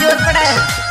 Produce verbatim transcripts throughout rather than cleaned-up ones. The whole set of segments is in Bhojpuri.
जोर पड़े।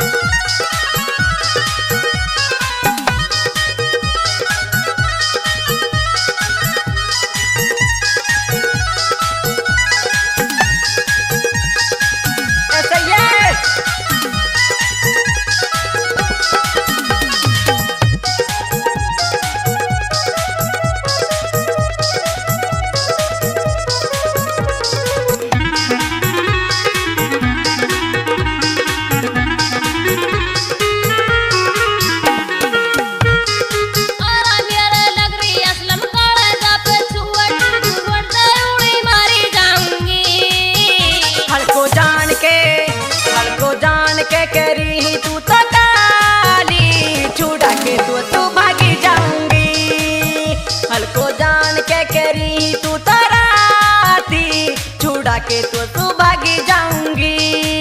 के तो तू भागी जाऊंगी।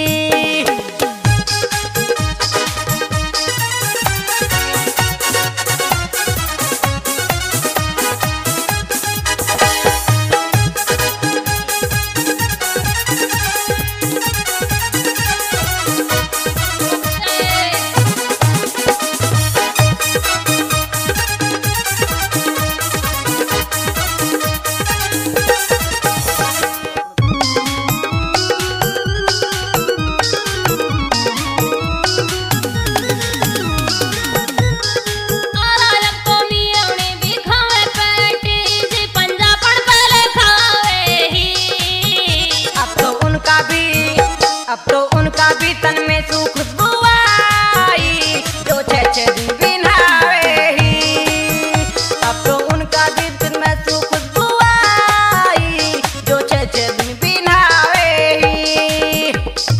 अब तो उनका भी तन में सू खुशबू आई जो छे छे दिन बिनावे ही। अब तो उनका भी तन में सू खुशबू आई जो छे छे दिन बिनावे ही।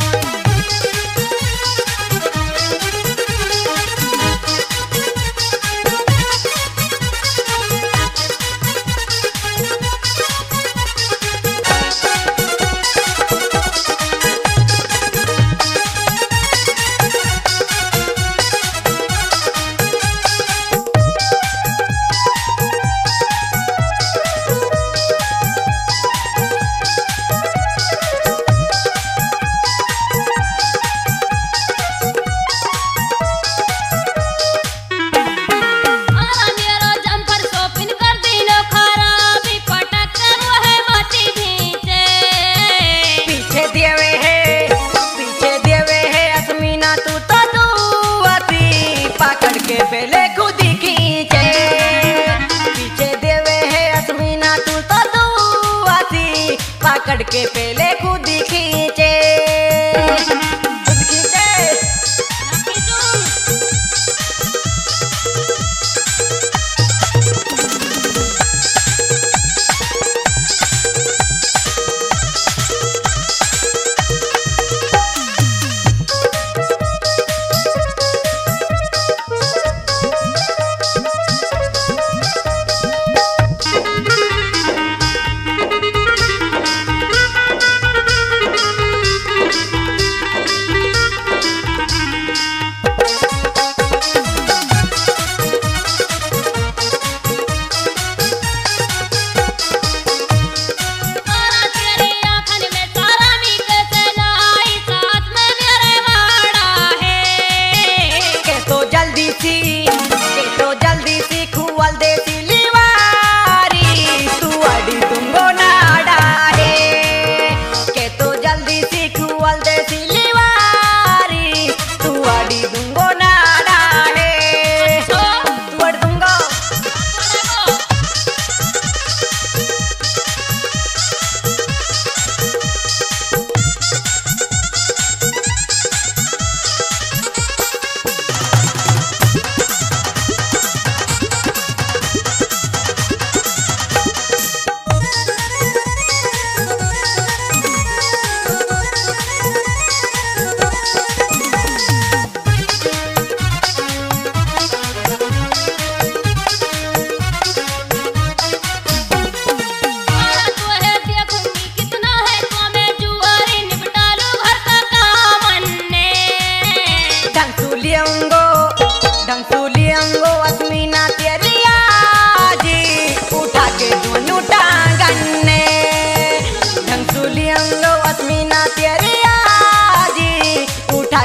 के पहले खुद ही खींचे पीछे देवे है असमीना तू तो दुआसी पकड़ के पहले खुद ही खींचे खुद खींचे।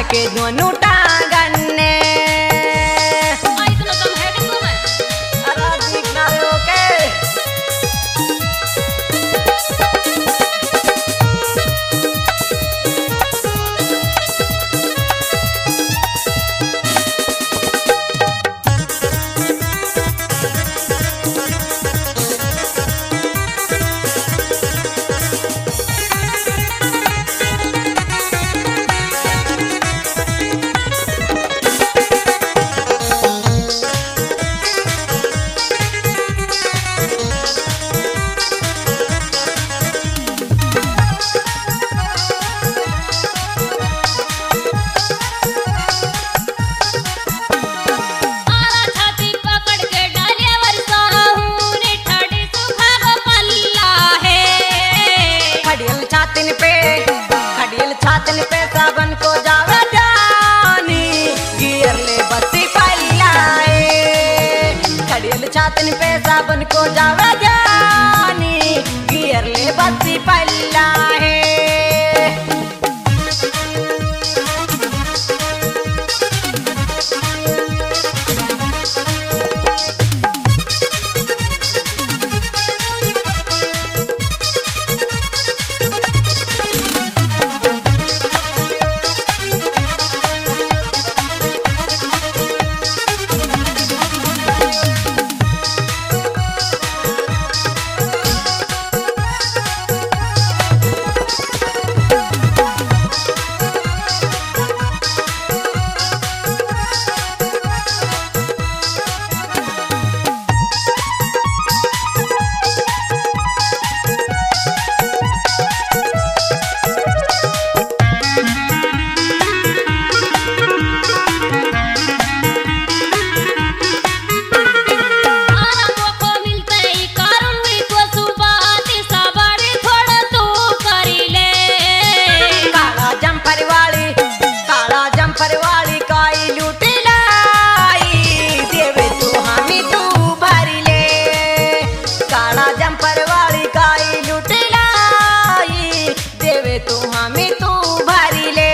के दोनों टांगन ने। आ, इतना कम है कि तुम्हें? अरे दिखना रे ओके। आरा छाती पकड़ के डाले वरसाहू ने ठाड़ी सुखा गो पल्ला है। खड़ियल छातिन पे खड़ियल छातिन पे सावन को जावे जानी गियर ले बत्ती पल्लाए। खड़ियल छातिन पे सावन को जावे जानी गियर ले बत्ती पल्लाए। आरा मौको मिलते ही करूंगी को सुबाती सवारी थोड़ा तू करी ले। काला जम्पर वाली काला जम्पर वाली काई लूटी लाई देवे तू हमी तू भरी ले। काला जम्पर वाली काई लूटी लाई देवे तू हमी तू भरी ले।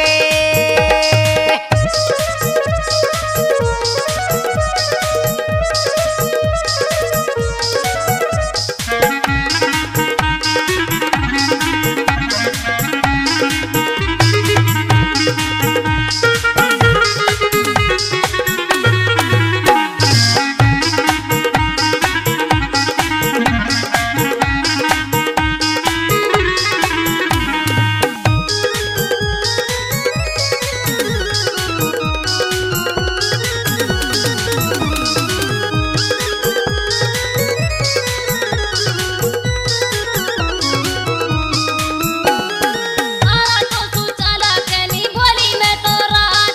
आरा तो तू चला के नी बोली मैं तो राय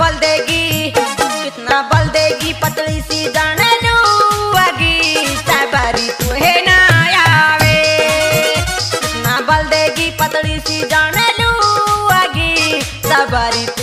बल देगी कितना बल देगी पतली सी जाने लूगी सबरी तुहे ना आवे कितना बल देगी पतली सी जाने लूगी सबरी